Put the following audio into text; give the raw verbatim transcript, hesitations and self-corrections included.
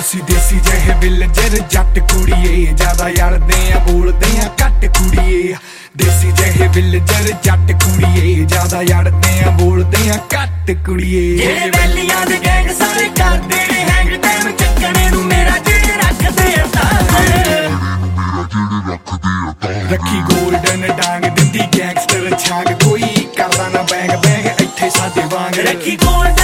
ਅਸੀਂ ਦੇਸੀ ਜਿਹੇ ਵਿਲਜਰ ਜੱਟ ਕੁੜੀਏ, ਜ਼ਿਆਦਾ ਯੜਦੇ ਆ ਬੋਲਦੇ ਆ ਘੱਟ ਕੁੜੀਏ। ਦੇਸੀ ਜਿਹੇ ਵਿਲਜਰ ਜੱਟ ਕੁੜੀਏ, ਜ਼ਿਆਦਾ ਯੜਦੇ ਆ ਬੋਲਦੇ ਆ ਘੱਟ ਕੁੜੀਏ। ਜਿਹੜੇ ਵੈਲੀਆਂ ਦੇ ਗੈਂਗ ਸਾਰੇ ਕਰਦੇ ਨੇ ਹੈਂਗ, ਟਾਈਮ ਚੱਕਣੇ ਨੂੰ ਮੇਰਾ ਜਿਹੜੇ ਰੱਖਦੇ ਆ ਤਾਂ ਰੱਖੀ ਗੋਲਡਨ ਡਾਂਗ ਦਿੰਦੀ ਗੈਂਗਸਟਰ ਛਾਂਗ, ਕੋਈ ਕਰਦਾ ਨਾ ਬੈਂਗ ਬੈਂਗ ਇੱਥੇ ਸਾਡੇ ਵਾਂਗ। ਰੱਖੀ ਗੋਲਡਨ